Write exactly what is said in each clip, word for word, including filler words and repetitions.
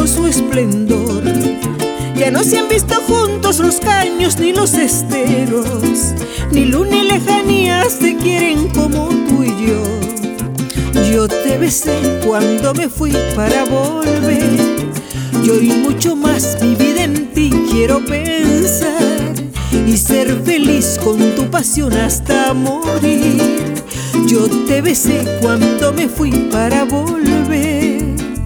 su esplendor. Ya no se han visto juntos los caños ni los esteros, ni luna y lejanías te quieren como tú y yo. Yo te besé cuando me fui para volver, y hoy mucho más mi vida en ti quiero pensar y ser feliz con tu pasión hasta morir. Yo te besé cuando me fui para volver.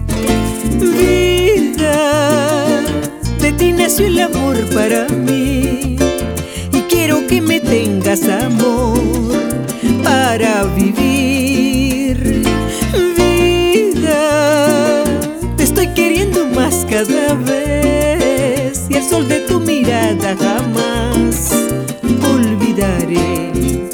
Vida, de ti nació el amor para mí, y quiero que me tengas amor para vivir. Vida, te estoy queriendo más cada vez, y el sol de tu mirada jamás olvidaré.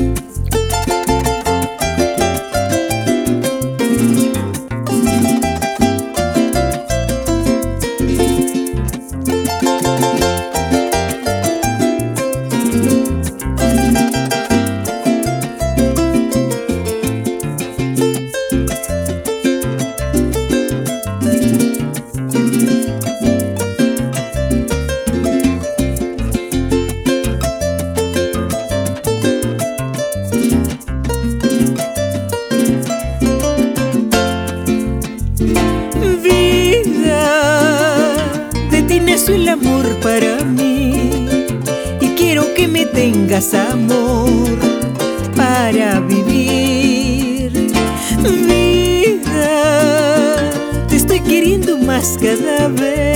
El amor para mí, y quiero que me tengas amor para vivir. Vida, te estoy queriendo más cada vez,